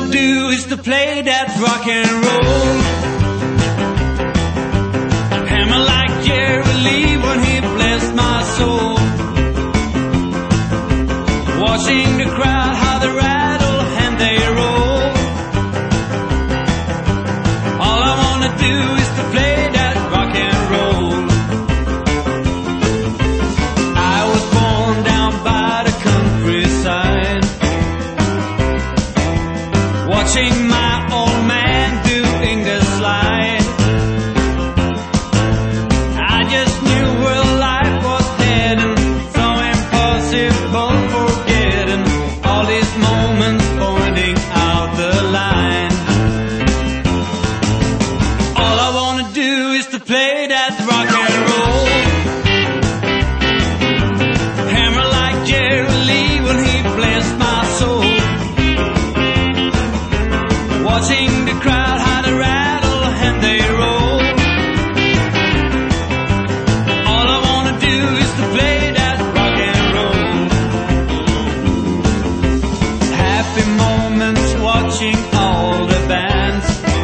do is to play that rock and roll. Hammer like Jerry Lee when he blessed my soul. Watching the crowd, how they rattle and they roll. All I wanna do is to play that rock and roll. I was born down by the countryside, watching my old man doing the slide. I just knew where life was heading, so impossible forgetting all these moments pointing out the line. All I wanna do is to play that rock and roll. Hammer like Jerry Lee when he blessed my soul. Watching the crowd, how they rattle and they roll. All I wanna do is to play that rock and roll. Happy moments watching all the bands,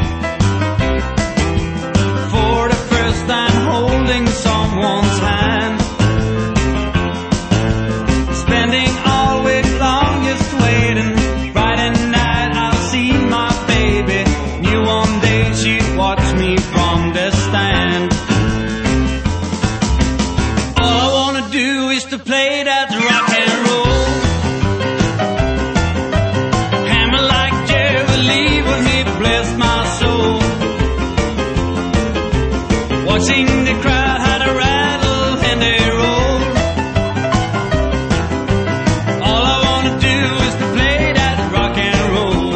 for the first time holding someone's hand. Spending all week long just waiting. Friday night I'll see my baby. Knew one day she'd watch me from the stand. All I wanna do is to play that rock and roll. Hammer like Jerry Lee when he blessed my soul. Watching the crowd, how they rattle and they roll. All I wanna do is to play that rock and roll.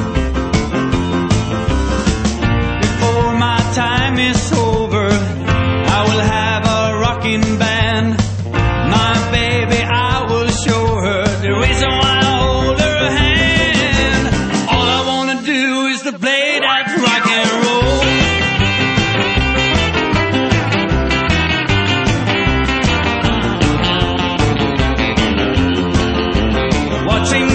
Before my time is over, I will have a rocking band. My baby, I will show her the reason why I hold her hand. All I wanna do is to play that rock and roll. Watching